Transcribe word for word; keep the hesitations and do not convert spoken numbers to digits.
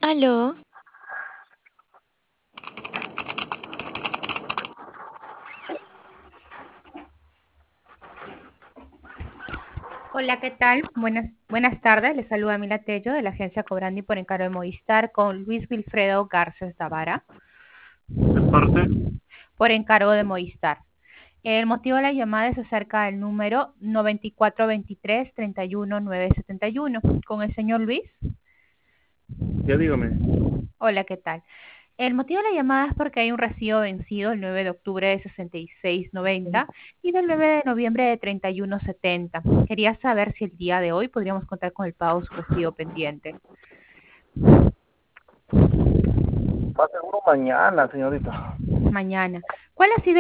Aló, Hola, ¿qué tal? Buenas, buenas tardes. Les saluda Mila Tello de la agencia Cobrandi por encargo de Movistar con Luis Wilfredo Garces Davara ¿de parte? por encargo de Movistar. El motivo de la llamada es acerca del número noventa y cuatro veintitrés treinta y uno nueve setenta y uno con el señor Luis. Ya dígame. Hola, ¿qué tal? El motivo de la llamada es porque hay un recibo vencido el nueve de octubre de sesenta y seis noventa y del nueve de noviembre de treinta y uno setenta. Quería saber si el día de hoy podríamos contar con el pago de su recibo pendiente. Más seguro mañana, señorita. Mañana. ¿Cuál ha sido